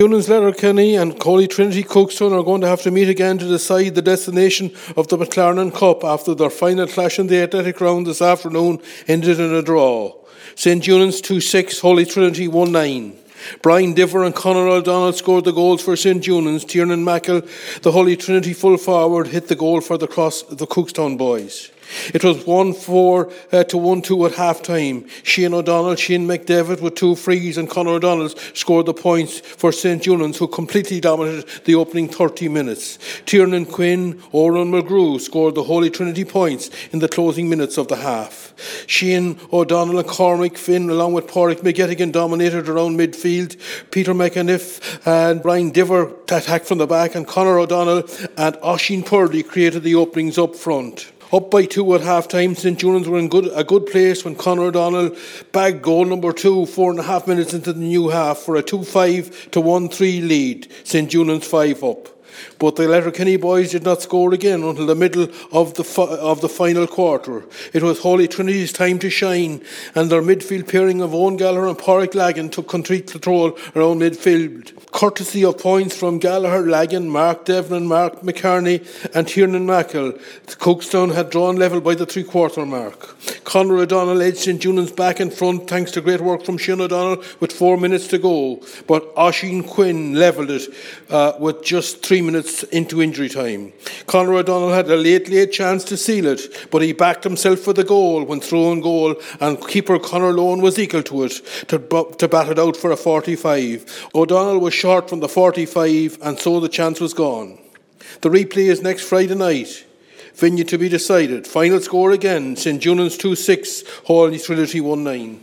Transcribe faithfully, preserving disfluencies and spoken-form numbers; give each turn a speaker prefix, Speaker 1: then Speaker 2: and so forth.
Speaker 1: Junans Letterkenny and Holy Trinity Cookstown are going to have to meet again to decide the destination of the McLaren Cup after their final clash in the athletic ground this afternoon ended in a draw. Saint Junans two six, Holy Trinity one nine. Brian Diver and Conor O'Donnell scored the goals for Saint Junans. Tiernan Mackle, the Holy Trinity full forward, hit the goal for the cross the Cookstown boys. It was one four uh, to one two at half-time. Shane O'Donnell, Shane McDavid with two frees and Conor O'Donnell scored the points for Saint Junans, who completely dominated the opening thirty minutes. Tiernan Quinn, Oran McGrew scored the Holy Trinity points in the closing minutes of the half. Shane O'Donnell and Cormac Finn, along with Pádraig McGettigan, dominated around midfield. Peter McAniff and Brian Diver attacked from the back, and Conor O'Donnell and Oisín Purdy created the openings up front. Up by two at half-time, Saint Junans were in good, a good place when Conor O'Donnell bagged goal number two, four and a half minutes into the new half for a two five to one three lead. Saint Junans five up. But the Letterkenny boys did not score again until the middle of the fi- of the final quarter. It was Holy Trinity's time to shine, and their midfield pairing of Owen Gallagher and Pádraig Lagan took complete control around midfield. Courtesy of points from Gallagher, Lagan, Mark Devlin, Mark McCartney and Tiernan Mackle, Cookstown had drawn level by the three-quarter mark. Conor O'Donnell edged Saint Junans back in front thanks to great work from Shane O'Donnell with four minutes to go, but Oisín Quinn levelled it uh, with just three minutes into injury time. Conor O'Donnell had a late, late chance to seal it, but he backed himself for the goal when thrown goal, and keeper Conor Lohan was equal to it to, to bat it out for a forty-five. O'Donnell was short from the forty-five, and so the chance was gone. The replay is next Friday night. Venue to be decided. Final score again, Saint Junans two six, Holy Trinity one nine.